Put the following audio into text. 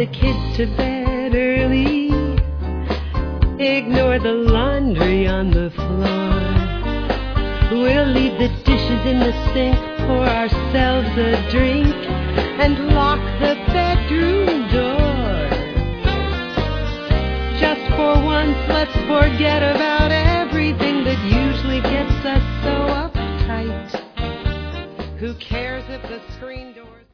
the kids to bed early, ignore the laundry on the floor. We'll leave the dishes in the sink, pour ourselves a drink, and lock the bedroom door. Just for once, let's forget about everything that usually gets us so uptight. Who cares if the screen